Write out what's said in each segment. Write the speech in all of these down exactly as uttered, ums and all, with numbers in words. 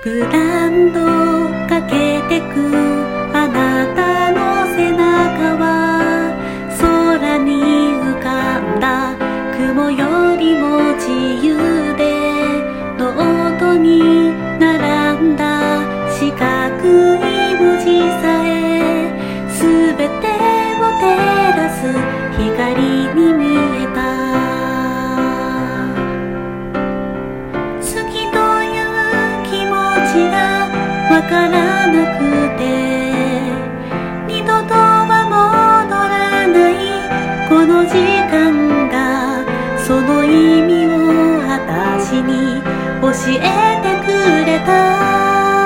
グランドかけてくあなたの背中は空に浮かんだ雲よりも自由でノートに並んだ四角い文字さえすべてを照らす光に見えた。好きという気持ちがわからなくて二度とは戻らないこの時間がその意味を私に教えてくれた。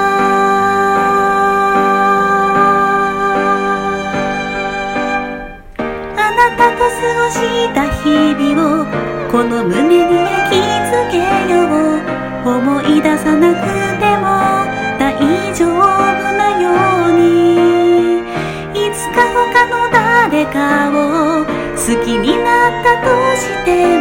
あなたと過ごした日々をこの胸に焼き付けよう。思い出さなくても大丈夫なようにいつか他の誰かを好きになったとして